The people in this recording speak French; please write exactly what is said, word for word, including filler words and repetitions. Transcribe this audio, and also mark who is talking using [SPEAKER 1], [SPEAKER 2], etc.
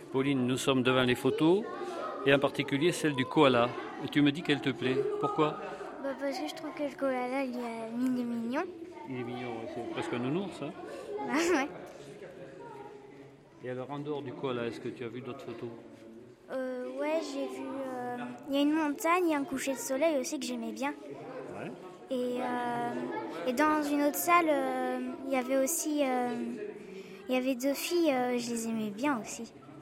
[SPEAKER 1] Pauline, nous sommes devant les photos, et en particulier celle du koala. Et tu me dis qu'elle te plaît. Pourquoi ?
[SPEAKER 2] Bah parce que je trouve que le koala, il est, il est mignon.
[SPEAKER 1] Il est mignon, ouais, c'est presque un nounours. Hein.
[SPEAKER 2] Ouais.
[SPEAKER 1] Et alors, en dehors du koala, est-ce que tu as vu d'autres photos ?
[SPEAKER 2] Euh, ouais, j'ai vu... euh, Il y a une montagne, il y a un coucher de soleil aussi que j'aimais bien.
[SPEAKER 1] Ouais.
[SPEAKER 2] Et, euh, et dans une autre salle, euh, il y avait aussi... euh, il y avait deux filles, euh, je les aimais bien aussi.